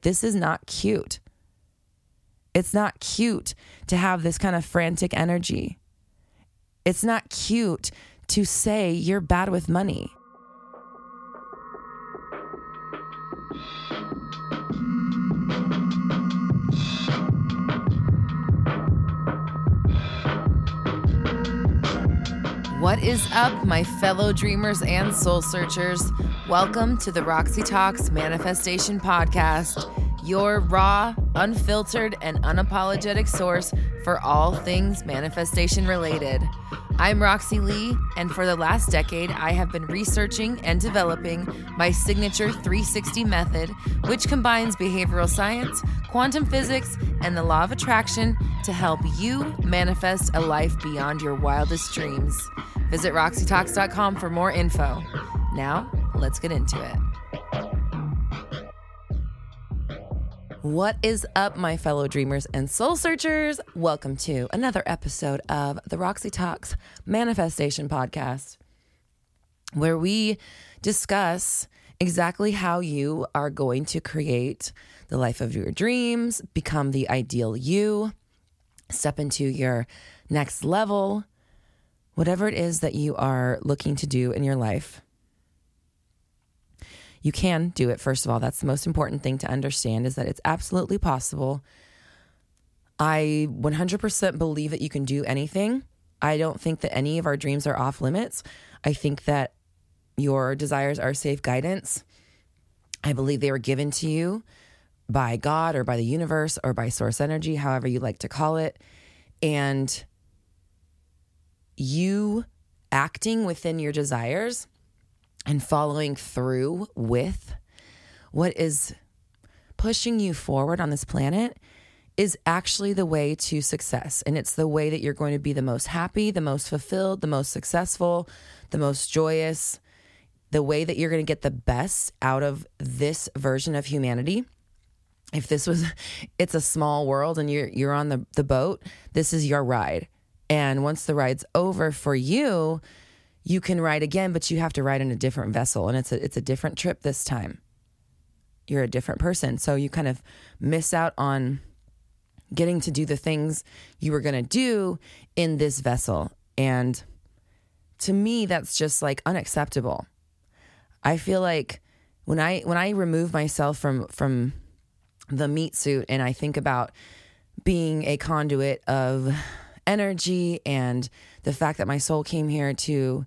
this is not cute. It's not cute to have this kind of frantic energy. It's not cute to say you're bad with money. What is up, my fellow dreamers and soul searchers? Welcome to the Roxy Talks Manifestation Podcast, your raw, unfiltered, and unapologetic source for all things manifestation related. I'm Roxy Lee, and for the last decade, I have been researching and developing my signature 360 method, which combines behavioral science, quantum physics, and the law of attraction to help you manifest a life beyond your wildest dreams. Visit RoxyTalks.com for more info. Now, let's get into it. What is up, my fellow dreamers and soul searchers? Welcome to another episode of the Roxy Talks Manifestation Podcast, where we discuss exactly how you are going to create the life of your dreams, become the ideal you, step into your next level, whatever it is that you are looking to do in your life. You can do it, first of all. That's the most important thing to understand, is that it's absolutely possible. I 100% believe that you can do anything. I don't think that any of our dreams are off limits. I think that your desires are safe guidance. I believe they were given to you by God or by the universe or by source energy, however you like to call it. And you acting within your desires and following through with what is pushing you forward on this planet is actually the way to success. And it's the way that you're going to be the most happy, the most fulfilled, the most successful, the most joyous, the way that you're going to get the best out of this version of humanity. If this was, it's a small world and you're on the boat, this is your ride. And once the ride's over for you, you can ride again, but you have to ride in a different vessel. And it's a different trip this time. You're a different person. So you kind of miss out on getting to do the things you were going to do in this vessel. And to me, that's just like unacceptable. I feel like when I remove myself from the meat suit and I think about being a conduit of energy and the fact that my soul came here to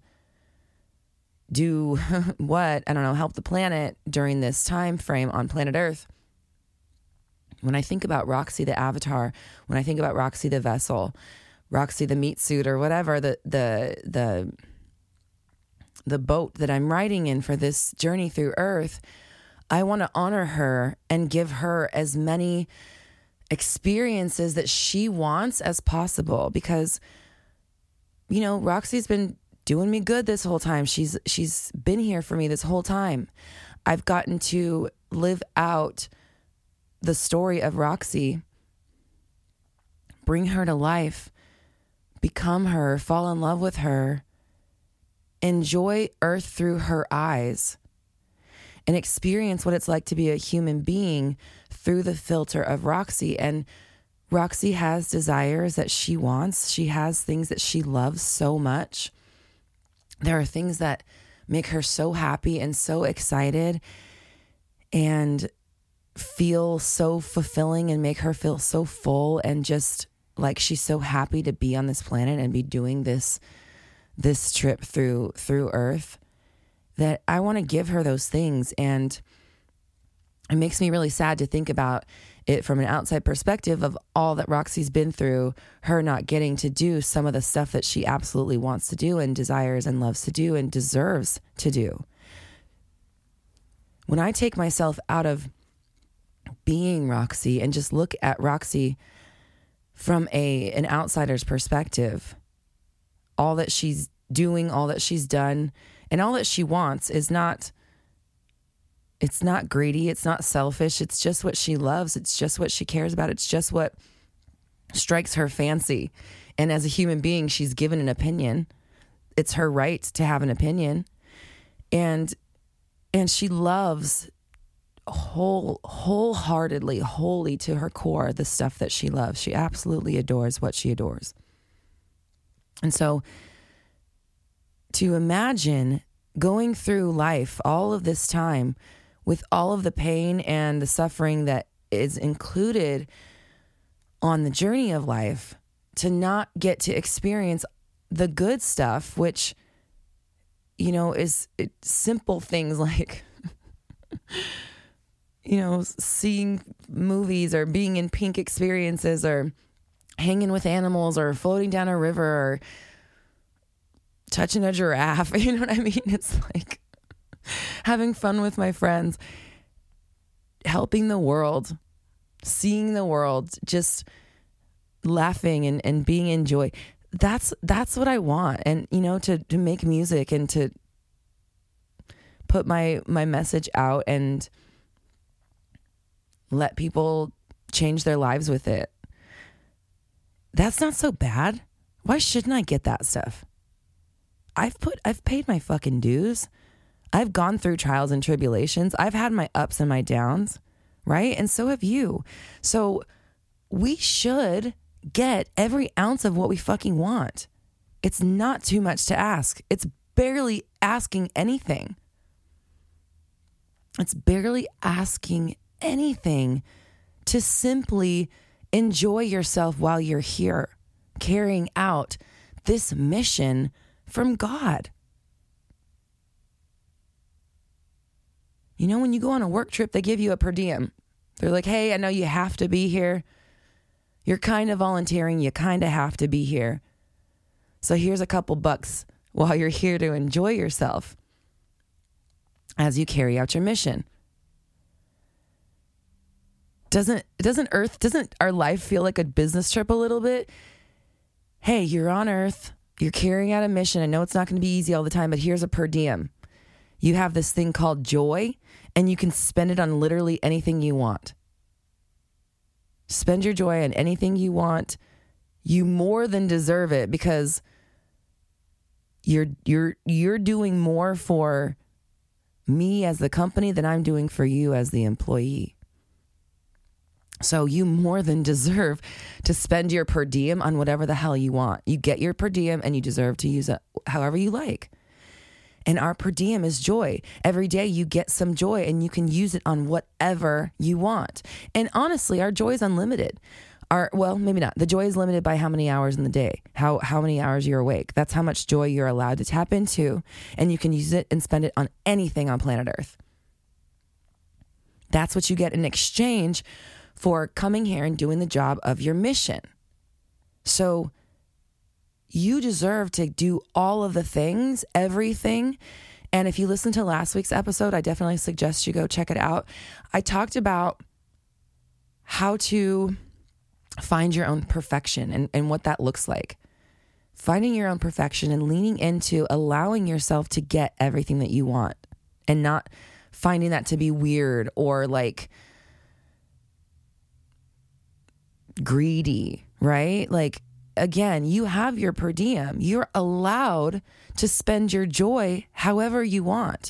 do what? I don't know, help the planet during this time frame on planet Earth. When I think about Roxy the avatar, when I think about Roxy the vessel, Roxy the meat suit, or whatever, the boat that I'm riding in for this journey through Earth, I want to honor her and give her as many experiences that she wants as possible, because, you know, Roxy's been doing me good this whole time. She's been here for me this whole time. I've gotten to live out the story of Roxy, bring her to life, become her, fall in love with her, enjoy Earth through her eyes, and experience what it's like to be a human being through the filter of Roxy. And Roxy has desires that she wants. She has things that she loves so much. There are things that make her so happy and so excited and feel so fulfilling and make her feel so full and just like she's so happy to be on this planet and be doing this trip through Earth, that I want to give her those things. And it makes me really sad to think about it from an outside perspective of all that Roxy's been through, her not getting to do some of the stuff that she absolutely wants to do and desires and loves to do and deserves to do. When I take myself out of being Roxy and just look at Roxy from an outsider's perspective, all that she's doing, all that she's done, and all that she wants is not, it's not greedy. It's not selfish. It's just what she loves. It's just what she cares about. It's just what strikes her fancy. And as a human being, she's given an opinion. It's her right to have an opinion. And she loves wholeheartedly, wholly to her core, the stuff that she loves. She absolutely adores what she adores. And so to imagine going through life all of this time with all of the pain and the suffering that is included on the journey of life, to not get to experience the good stuff, which, you know, is simple things like, you know, seeing movies or being in pink experiences or hanging with animals or floating down a river or touching a giraffe. You know what I mean? It's like having fun with my friends, helping the world, seeing the world, just laughing and being in joy. That's what I want. And, you know, to make music and to put my message out and let people change their lives with it. That's not so bad. Why shouldn't I get that stuff? I've paid my fucking dues. I've gone through trials and tribulations. I've had my ups and my downs, right? And so have you. So we should get every ounce of what we fucking want. It's not too much to ask. It's barely asking anything. It's barely asking anything to simply enjoy yourself while you're here, carrying out this mission from God. You know, when you go on a work trip, they give you a per diem. They're like, hey, I know you have to be here. You're kind of volunteering. You kind of have to be here. So here's a couple bucks while you're here to enjoy yourself as you carry out your mission. Doesn't our life feel like a business trip a little bit? Hey, you're on Earth. You're carrying out a mission. I know it's not going to be easy all the time, but here's a per diem. You have this thing called joy, and you can spend it on literally anything you want. Spend your joy on anything you want. You more than deserve it, because you're doing more for me as the company than I'm doing for you as the employee. So you more than deserve to spend your per diem on whatever the hell you want. You get your per diem and you deserve to use it however you like. And our per diem is joy. Every day you get some joy and you can use it on whatever you want. And honestly, our joy is unlimited. Well, maybe not. The joy is limited by how many hours in the day, how many hours you're awake. That's how much joy you're allowed to tap into. And you can use it and spend it on anything on planet Earth. That's what you get in exchange for coming here and doing the job of your mission. So you deserve to do all of the things, everything. And if you listen to last week's episode, I definitely suggest you go check it out. I talked about how to find your own perfection and what that looks like. Finding your own perfection and leaning into allowing yourself to get everything that you want and not finding that to be weird or like greedy, right? Like, again, you have your per diem. You're allowed to spend your joy however you want.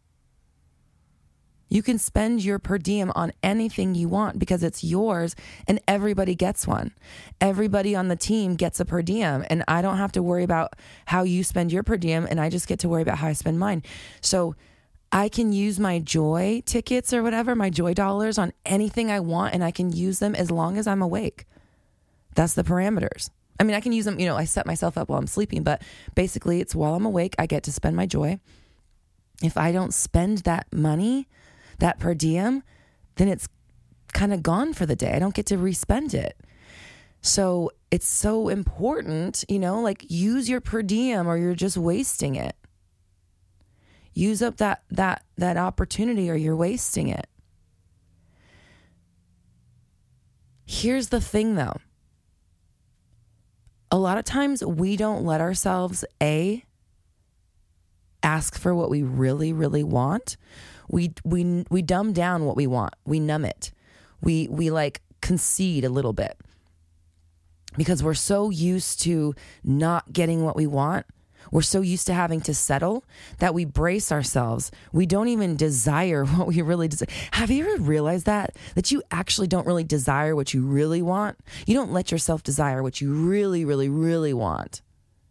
You can spend your per diem on anything you want because it's yours and everybody gets one. Everybody on the team gets a per diem and I don't have to worry about how you spend your per diem and I just get to worry about how I spend mine. So I can use my joy tickets or whatever, my joy dollars on anything I want and I can use them as long as I'm awake. That's the parameters. I mean, I can use them, I set myself up while I'm sleeping, but basically it's while I'm awake, I get to spend my joy. If I don't spend that money, that per diem, then it's kind of gone for the day. I don't get to respend it. So it's so important, like use your per diem or you're just wasting it. Use up that opportunity or you're wasting it. Here's the thing though. A lot of times we don't let ourselves ask for what we really, really want. We dumb down what we want. We numb it. We like concede a little bit because we're so used to not getting what we want. We're so used to having to settle that we brace ourselves. We don't even desire what we really desire. Have you ever realized that you actually don't really desire what you really want? You don't let yourself desire what you really, really, really want.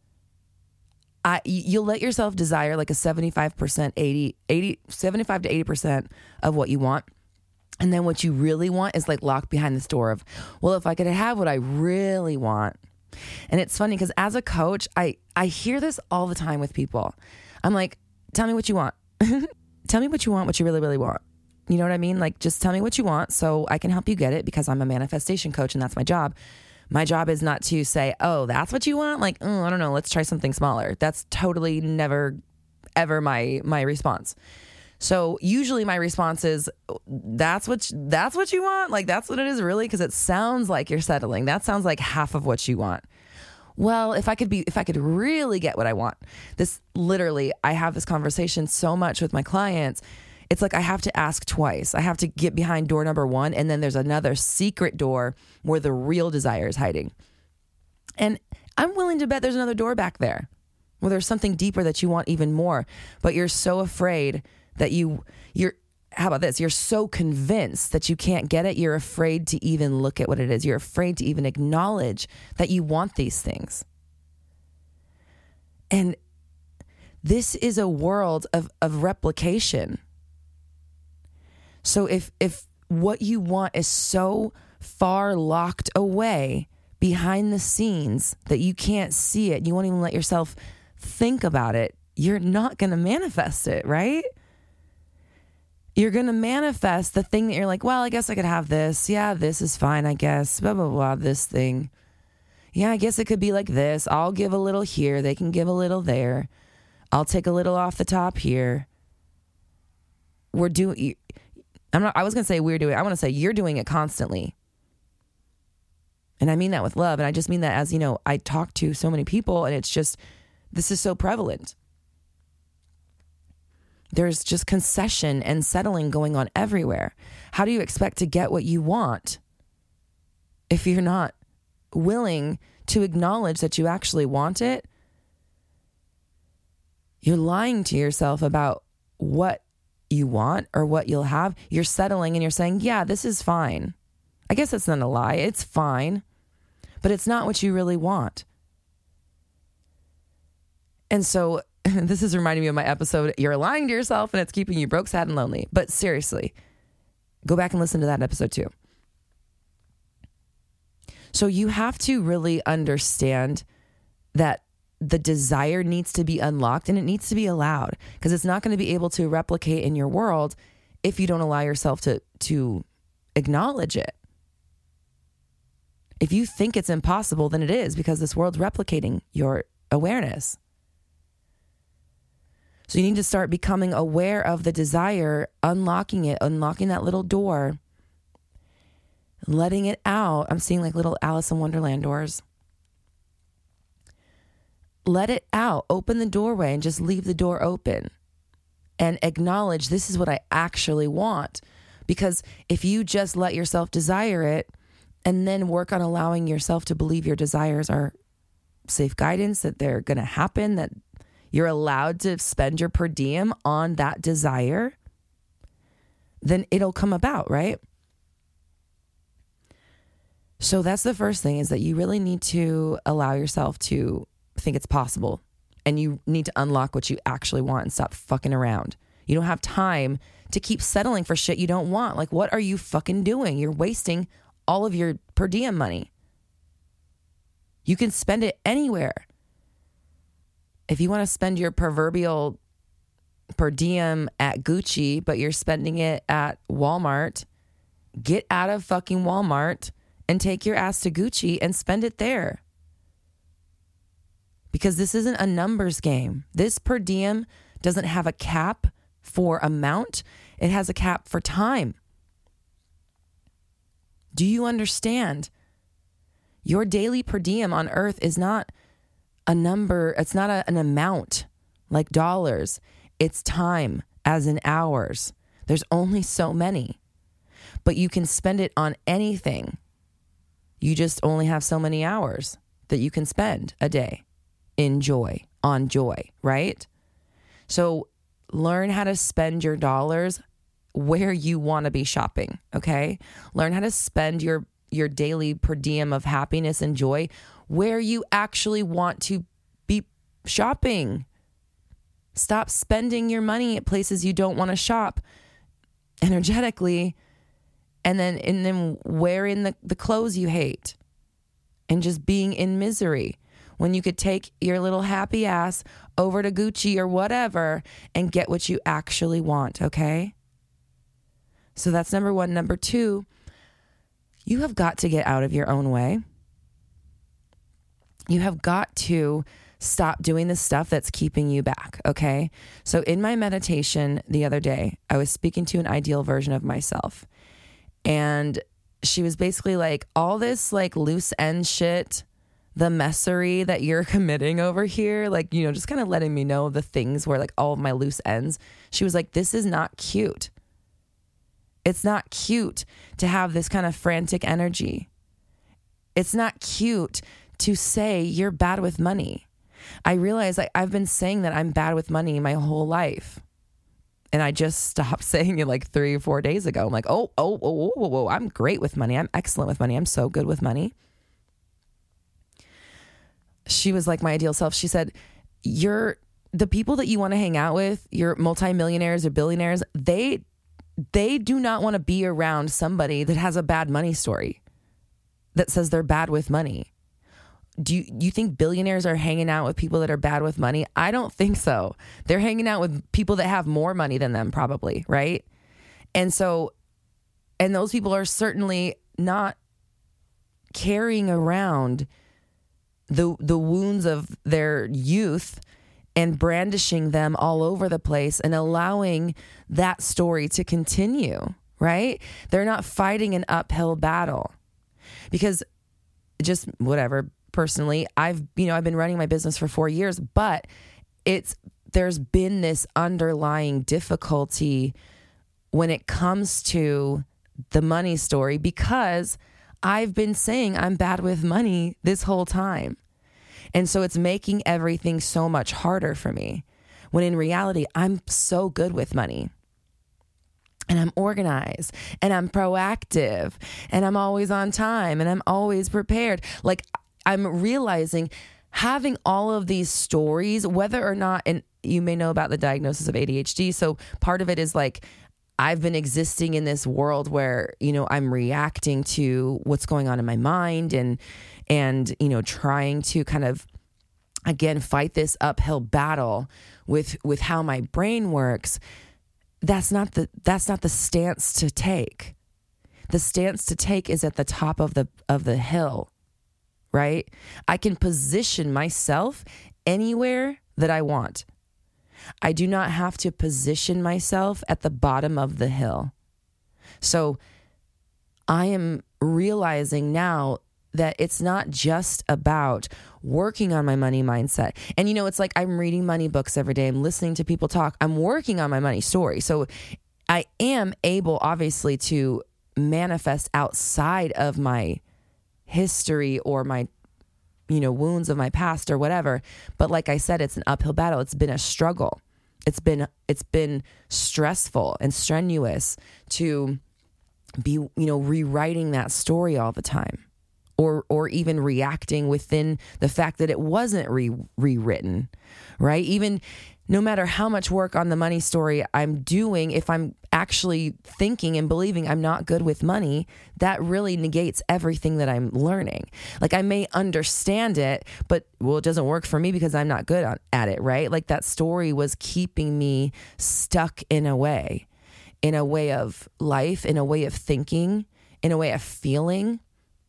You'll let yourself desire like a 75%, 75 to 80% of what you want. And then what you really want is like locked behind this door of, well, if I could have what I really want. And it's funny because as a coach, I hear this all the time with people. I'm like, tell me what you want. Tell me what you want, what you really, really want. You know what I mean? Like, just tell me what you want so I can help you get it, because I'm a manifestation coach and that's my job. My job is not to say, oh, that's what you want? Like, I don't know, let's try something smaller. That's totally never, ever my response. So usually my response is, that's what you want? Like, that's what it is really? Because it sounds like you're settling. That sounds like half of what you want. Well, if I could really get what I want, this literally, I have this conversation so much with my clients. It's like I have to ask twice. I have to get behind door number 1, and then there's another secret door where the real desire is hiding. And I'm willing to bet there's another door back there where there's something deeper that you want even more, but you're so afraid that you're, how about this? You're so convinced that you can't get it. You're afraid to even look at what it is. You're afraid to even acknowledge that you want these things. And this is a world of replication. So if what you want is so far locked away behind the scenes that you can't see it, you won't even let yourself think about it, you're not going to manifest it, right? You're going to manifest the thing that you're like, well, I guess I could have this. Yeah, this is fine, I guess. Blah, blah, blah, this thing. Yeah, I guess it could be like this. I'll give a little here. They can give a little there. I'll take a little off the top here. I was going to say we're doing it. I want to say you're doing it constantly. And I mean that with love. And I just mean that as, I talk to so many people, and it's just, this is so prevalent. There's just concession and settling going on everywhere. How do you expect to get what you want if you're not willing to acknowledge that you actually want it? You're lying to yourself about what you want or what you'll have. You're settling and you're saying, yeah, this is fine. I guess that's not a lie. It's fine, but it's not what you really want. And so this is reminding me of my episode, You're Lying to Yourself and It's Keeping You Broke, Sad, and Lonely. But seriously, go back and listen to that episode too. So you have to really understand that the desire needs to be unlocked and it needs to be allowed, because it's not going to be able to replicate in your world if you don't allow yourself to acknowledge it. If you think it's impossible, then it is, because this world's replicating your awareness. So you need to start becoming aware of the desire, unlocking it, unlocking that little door, letting it out. I'm seeing like little Alice in Wonderland doors. Let it out. Open the doorway and just leave the door open and acknowledge this is what I actually want. Because if you just let yourself desire it and then work on allowing yourself to believe your desires are safe guidance, that they're going to happen, that you're allowed to spend your per diem on that desire, then it'll come about, right? So that's the first thing, is that you really need to allow yourself to think it's possible, and you need to unlock what you actually want and stop fucking around. You don't have time to keep settling for shit you don't want. Like, what are you fucking doing? You're wasting all of your per diem money. You can spend it anywhere. If you want to spend your proverbial per diem at Gucci, but you're spending it at Walmart, get out of fucking Walmart and take your ass to Gucci and spend it there. Because this isn't a numbers game. This per diem doesn't have a cap for amount. It has a cap for time. Do you understand? Your daily per diem on earth is not a number. It's not an amount like dollars. It's time, as in hours. There's only so many, but you can spend it on anything. You just only have so many hours that you can spend a day. Enjoy. on joy, right? So learn how to spend your dollars where you want to be shopping, okay? Learn how to spend your daily per diem of happiness and joy where you actually want to be shopping. Stop spending your money at places you don't want to shop energetically, and then wearing the clothes you hate and just being in misery when you could take your little happy ass over to Gucci or whatever and get what you actually want, okay? So that's number one. Number two, you have got to get out of your own way. You have got to stop doing the stuff that's keeping you back, okay? So in my meditation the other day, I was speaking to an ideal version of myself. And she was basically like, all this like loose end shit, the messery that you're committing over here, like, you know, just kind of letting me know the things where like all of my loose ends. She was like, this is not cute. It's not cute to have this kind of frantic energy. It's not cute to say you're bad with money. I realize I've been saying that I'm bad with money my whole life. And I just stopped saying it like 3 or 4 days ago. I'm like, oh, I'm great with money. I'm excellent with money. I'm so good with money. She was like my ideal self. She said, the people that you want to hang out with, your multimillionaires or billionaires, they do not want to be around somebody that has a bad money story, that says they're bad with money. Do you think billionaires are hanging out with people that are bad with money? I don't think so. They're hanging out with people that have more money than them, probably, right? And those people are certainly not carrying around the wounds of their youth and brandishing them all over the place and allowing that story to continue, right? They're not fighting an uphill battle, because just whatever. Personally, I've been running my business for 4 years, but there's been this underlying difficulty when it comes to the money story, because I've been saying I'm bad with money this whole time. And so it's making everything so much harder for me, when in reality, I'm so good with money. And I'm organized, and I'm proactive, and I'm always on time, and I'm always prepared. Like, I'm realizing having all of these stories, whether or not, and you may know about the diagnosis of ADHD. So part of it is like, I've been existing in this world where, you know, I'm reacting to what's going on in my mind and, you know, trying to kind of, again, fight this uphill battle with how my brain works. That's not the stance to take. The stance to take is at the top of the hill. Right? I can position myself anywhere that I want. I do not have to position myself at the bottom of the hill. So I am realizing now that it's not just about working on my money mindset. And, you know, it's like I'm reading money books every day. I'm listening to people talk. I'm working on my money story. So I am able, obviously, to manifest outside of my history or my, you know, wounds of my past or whatever. But like I said, it's an uphill battle. It's been a struggle. It's been stressful and strenuous to be, you know, rewriting that story all the time, or even reacting within the fact that it wasn't rewritten, right? Even no matter how much work on the money story I'm doing, if I'm actually thinking and believing I'm not good with money, that really negates everything that I'm learning. Like, I may understand it, but, well, it doesn't work for me because I'm not good at it, right? Like, that story was keeping me stuck in a way of life, in a way of thinking, in a way of feeling,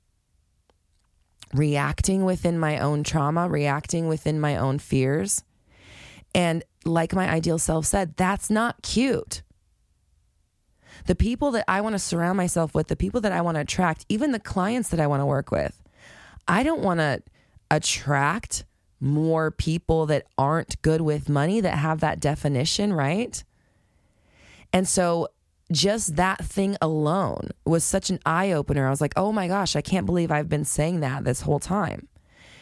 reacting within my own trauma, reacting within my own fears. And like my ideal self said, that's not cute. The people that I want to surround myself with, the people that I want to attract, even the clients that I want to work with, I don't want to attract more people that aren't good with money, that have that definition, right? And so just that thing alone was such an eye opener. I was like, oh my gosh, I can't believe I've been saying that this whole time.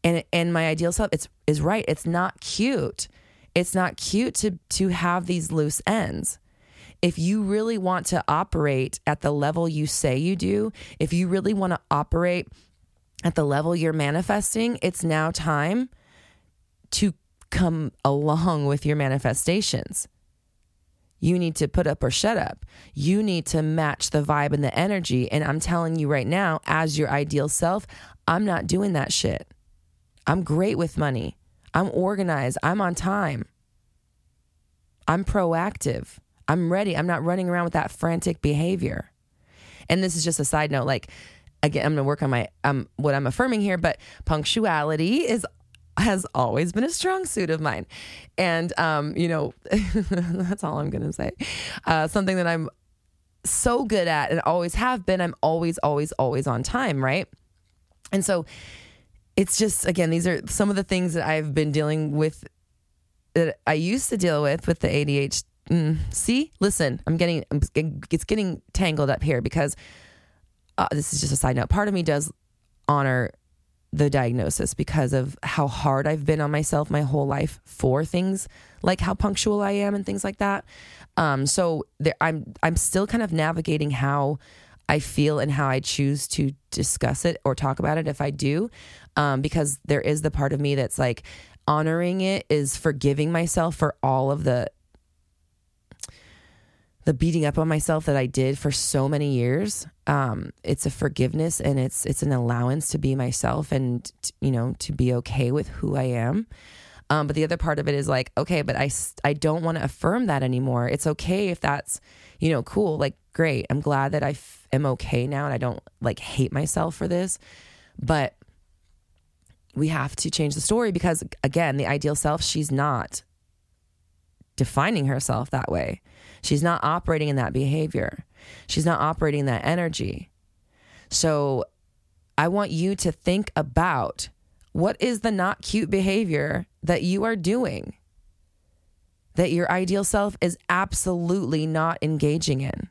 And my ideal self, is right. It's not cute. It's not cute to have these loose ends. If you really want to operate at the level you say you do, if you really want to operate at the level you're manifesting, it's now time to come along with your manifestations. You need to put up or shut up. You need to match the vibe and the energy. And I'm telling you right now, as your ideal self, I'm not doing that shit. I'm great with money. I'm organized. I'm on time. I'm proactive. I'm ready. I'm not running around with that frantic behavior. And this is just a side note. Like, again, I'm going to work on my what I'm affirming here, but punctuality has always been a strong suit of mine. And, that's all I'm going to say. Something that I'm so good at and always have been, I'm always, always, always on time, right? And so it's just, again, these are some of the things that I've been dealing with, that I used to deal with the ADHD. See, listen, it's getting tangled up here because this is just a side note. Part of me does honor the diagnosis because of how hard I've been on myself my whole life for things like how punctual I am and things like that. So I'm still kind of navigating how I feel and how I choose to discuss it or talk about it if I do, because there is the part of me that's like, honoring it is forgiving myself for all of the beating up on myself that I did for so many years. It's a forgiveness and it's an allowance to be myself and, to be okay with who I am. But the other part of it is like, okay, but I don't want to affirm that anymore. It's okay if that's, cool. Like, great. I'm glad that I am okay now and I don't like hate myself for this. But we have to change the story because, again, the ideal self, she's not defining herself that way. She's not operating in that behavior. She's not operating in that energy. So I want you to think about what is the not cute behavior that you are doing that your ideal self is absolutely not engaging in.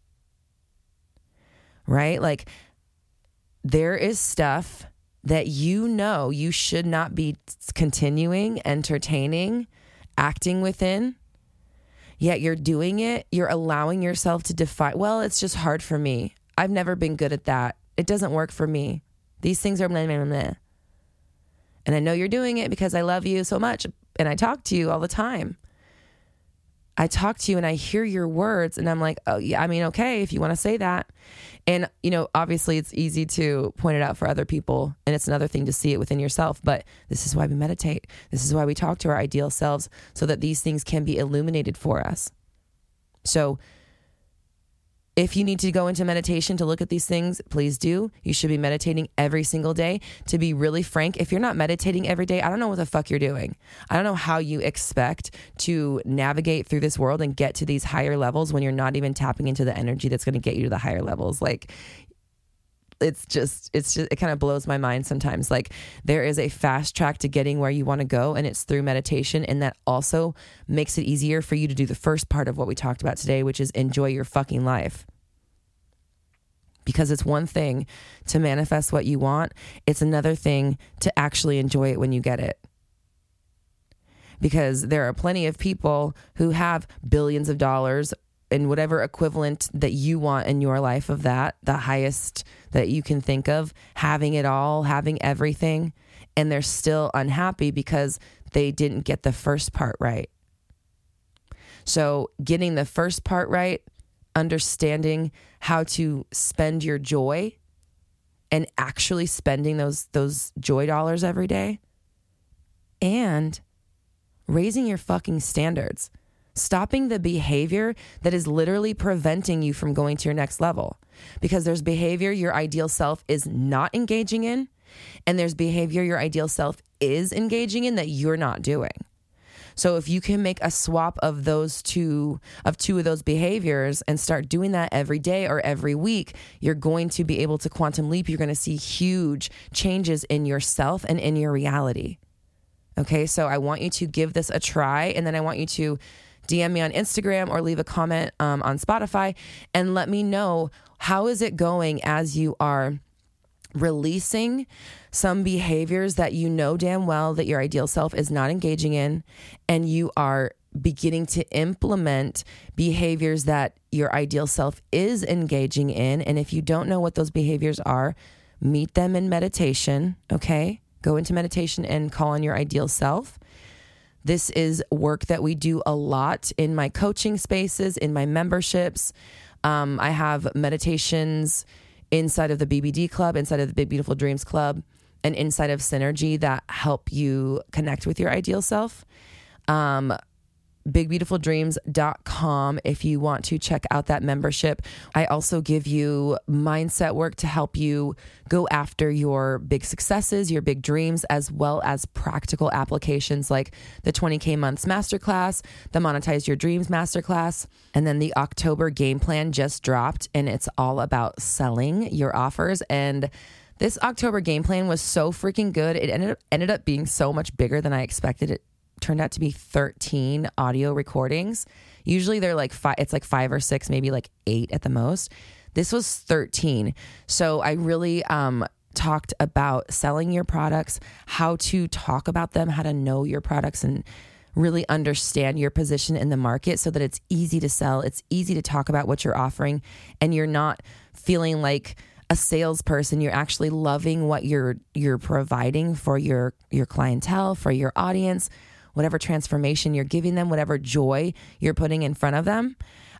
Right? Like, there is stuff that you should not be continuing, entertaining, acting within. Yet you're doing it. You're allowing yourself to define, well, it's just hard for me. I've never been good at that. It doesn't work for me. These things are blah, blah, blah, blah. And I know you're doing it because I love you so much. And I talk to you all the time. I talk to you and I hear your words and I'm like, oh yeah, I mean, okay, if you want to say that. And, obviously it's easy to point it out for other people and it's another thing to see it within yourself. But this is why we meditate. This is why we talk to our ideal selves so that these things can be illuminated for us. So if you need to go into meditation to look at these things, please do. You should be meditating every single day. To be really frank, if you're not meditating every day, I don't know what the fuck you're doing. I don't know how you expect to navigate through this world and get to these higher levels when you're not even tapping into the energy that's going to get you to the higher levels. Like, it kind of blows my mind sometimes. Like, there is a fast track to getting where you want to go, and it's through meditation. And that also makes it easier for you to do the first part of what we talked about today, which is enjoy your fucking life. Because it's one thing to manifest what you want. It's another thing to actually enjoy it when you get it. Because there are plenty of people who have billions of dollars and whatever equivalent that you want in your life of that, the highest that you can think of, having it all, having everything, and they're still unhappy because they didn't get the first part right. So getting the first part right, understanding how to spend your joy and actually spending those joy dollars every day, and raising your fucking standards. Stopping the behavior that is literally preventing you from going to your next level. Because there's behavior your ideal self is not engaging in, and there's behavior your ideal self is engaging in that you're not doing. So if you can make a swap of two of those behaviors and start doing that every day or every week, you're going to be able to quantum leap. You're going to see huge changes in yourself and in your reality. Okay, so I want you to give this a try, and then I want you to DM me on Instagram or leave a comment on Spotify and let me know, how is it going as you are releasing some behaviors that you know damn well that your ideal self is not engaging in, and you are beginning to implement behaviors that your ideal self is engaging in. And if you don't know what those behaviors are, meet them in meditation, okay? Go into meditation and call on your ideal self. This is work that we do a lot in my coaching spaces, in my memberships. I have meditations inside of the BBD Club, inside of the Big Beautiful Dreams Club, and inside of Synergy that help you connect with your ideal self. BigBeautifulDreams.com if you want to check out that membership. I also give you mindset work to help you go after your big successes, your big dreams, as well as practical applications like the 20K Months Masterclass, the Monetize Your Dreams Masterclass, and then the October game plan just dropped, and it's all about selling your offers. And this October game plan was so freaking good. It ended up being so much bigger than I expected. It turned out to be 13 audio recordings. Usually they're like it's like 5 or 6, maybe like 8 at the most. This was 13. So I really talked about selling your products, how to talk about them, how to know your products, and really understand your position in the market so that it's easy to sell. It's easy to talk about what you're offering, and you're not feeling like a salesperson. You're actually loving what you're providing for your clientele, for your audience, whatever transformation you're giving them, whatever joy you're putting in front of them.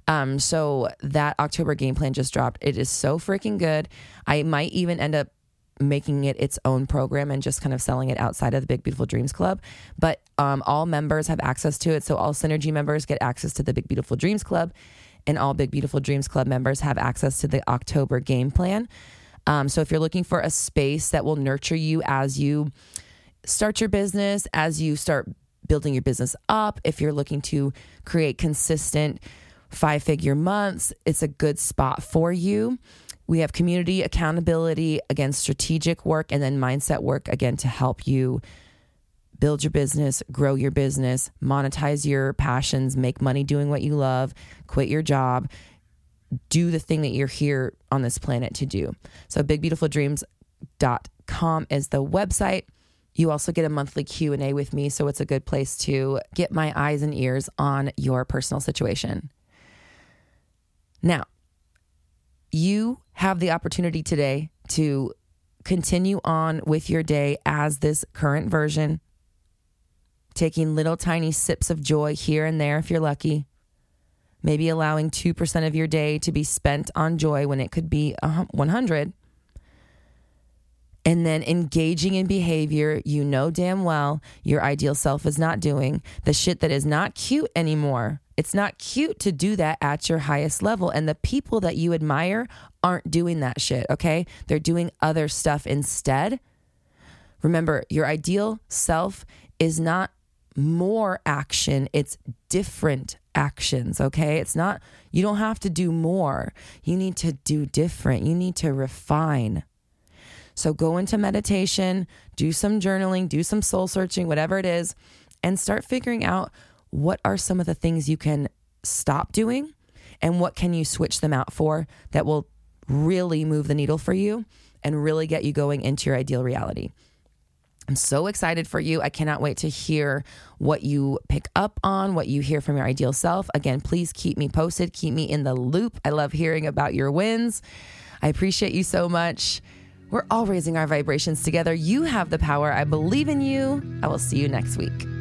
So that October game plan just dropped. It is so freaking good. I might even end up making it its own program and just kind of selling it outside of the Big Beautiful Dreams Club. But all members have access to it. So all Synergy members get access to the Big Beautiful Dreams Club, and all Big Beautiful Dreams Club members have access to the October game plan. So if you're looking for a space that will nurture you as you start your business, as you start building your business up, if you're looking to create consistent 5-figure months, it's a good spot for you. We have community, accountability, again, strategic work, and then mindset work, again, to help you build your business, grow your business, monetize your passions, make money doing what you love, quit your job, do the thing that you're here on this planet to do. So BigBeautifulDreams.com is the website. You also get a monthly Q&A with me, so it's a good place to get my eyes and ears on your personal situation. Now, you have the opportunity today to continue on with your day as this current version, taking little tiny sips of joy here and there if you're lucky, maybe allowing 2% of your day to be spent on joy when it could be 100, and then engaging in behavior you know damn well your ideal self is not doing, the shit that is not cute anymore. It's not cute to do that at your highest level, and the people that you admire aren't doing that shit, okay? They're doing other stuff instead. Remember, your ideal self is not more action, it's different actions, okay? It's not, you don't have to do more. You need to do different. You need to refine. So go into meditation, do some journaling, do some soul searching, whatever it is, and start figuring out what are some of the things you can stop doing and what can you switch them out for that will really move the needle for you and really get you going into your ideal reality. I'm so excited for you. I cannot wait to hear what you pick up on, what you hear from your ideal self. Again, please keep me posted. Keep me in the loop. I love hearing about your wins. I appreciate you so much. We're all raising our vibrations together. You have the power. I believe in you. I will see you next week.